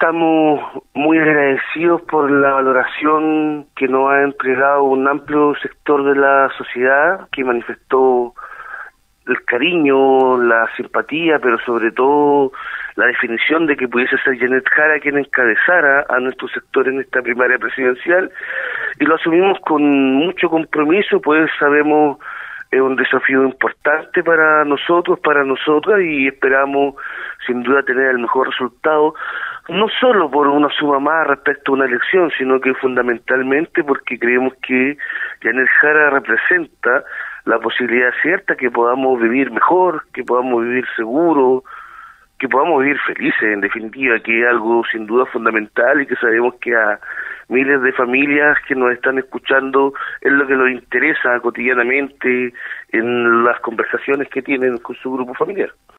estamos muy agradecidos por la valoración que nos ha entregado un amplio sector de la sociedad que manifestó el cariño, la simpatía, pero sobre todo la definición de que pudiese ser Janet Jara quien encabezara a nuestro sector en esta primaria presidencial, y lo asumimos con mucho compromiso, pues sabemos es un desafío importante para nosotros, para nosotras, y esperamos sin duda tener el mejor resultado, no solo por una suma más respecto a una elección, sino que fundamentalmente porque creemos que Janet Jara representa la posibilidad cierta que podamos vivir mejor, que podamos vivir seguros, que podamos vivir felices, en definitiva, que es algo sin duda fundamental y que sabemos que a miles de familias que nos están escuchando es lo que nos interesa cotidianamente en las conversaciones que tienen con su grupo familiar.